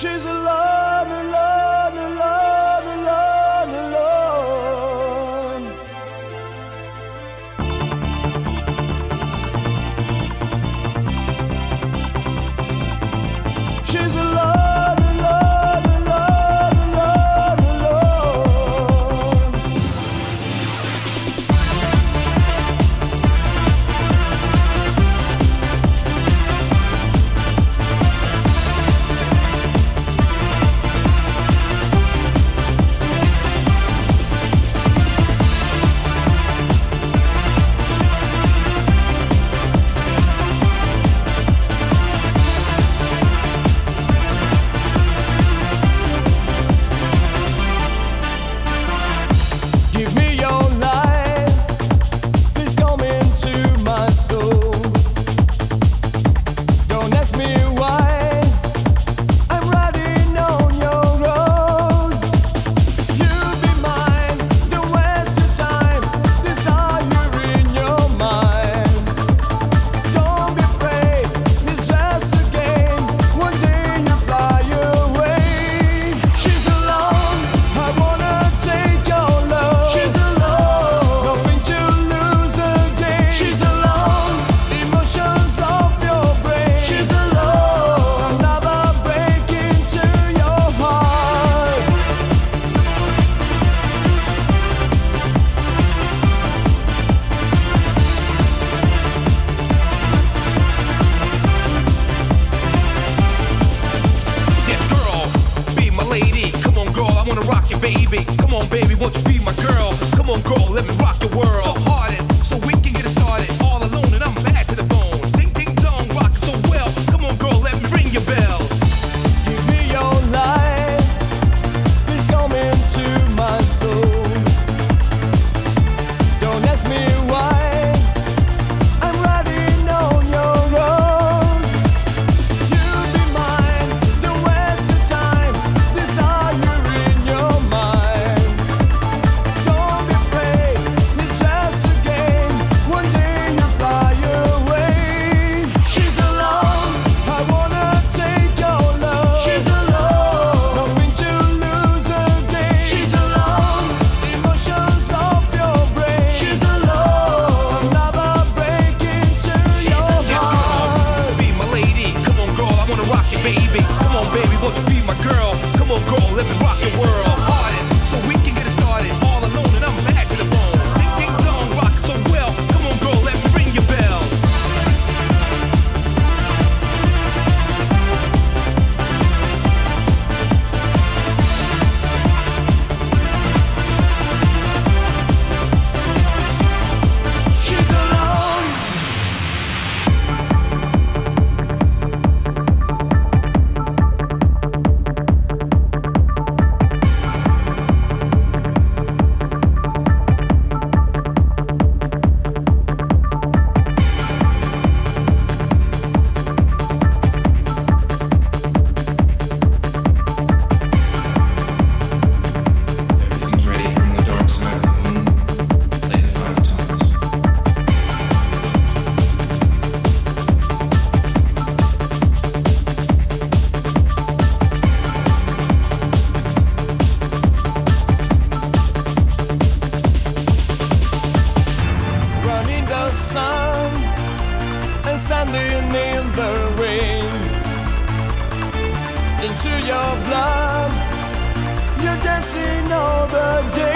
She's alone, alone, alone, alone, alone. She's alone, alone, alone, alone, alone. Give me your life, please come into my soul. Don't ask me why, I'm riding on your road. You'll be mine, don't waste your time, desire in your mind. Don't be afraid, it's just a game, one day you fly away. She's alone, I wanna take your love. She's alone, nothing to lose again. She's alone, emotions off your brain. She's alone, another break into your heart. Yes, girl, be my lady. Come on, girl, I wanna rock you, baby. Come on, baby, won't you be my girl? Come on, girl, let me rock your world. So hard it, so we can get it started. All alone and I'm bad to the bone. Ding, ding, dong, rock so well. Come on, girl, let me ring your bell. Give me your life, please come into my soul. Don't ask me why, I'm riding on your road. You'll be mine, don't waste your time, desire in your mind. Don't be afraid, it's just a game, one day you fly away. She's alone, I wanna take your love. She's alone, nothing to lose again. She's alone, emotions off your brain. She's alone, another break into your Yes, heart. girl, be my lady. Come on, girl, I wanna rock you, baby. Come on, baby, won't you be my girl? Come on, girl, let me rock your world. So hard it, so we can get it started. All alone and I'm bad to the bone. Ding, ding, dong, rock so well. Come on, girl, let me ring your bell. She's alone. Everything's ready from the dark side of the moon. Play the 5 tones. Running the sun and standing in the rain. Into your blood, you're dancing all the day.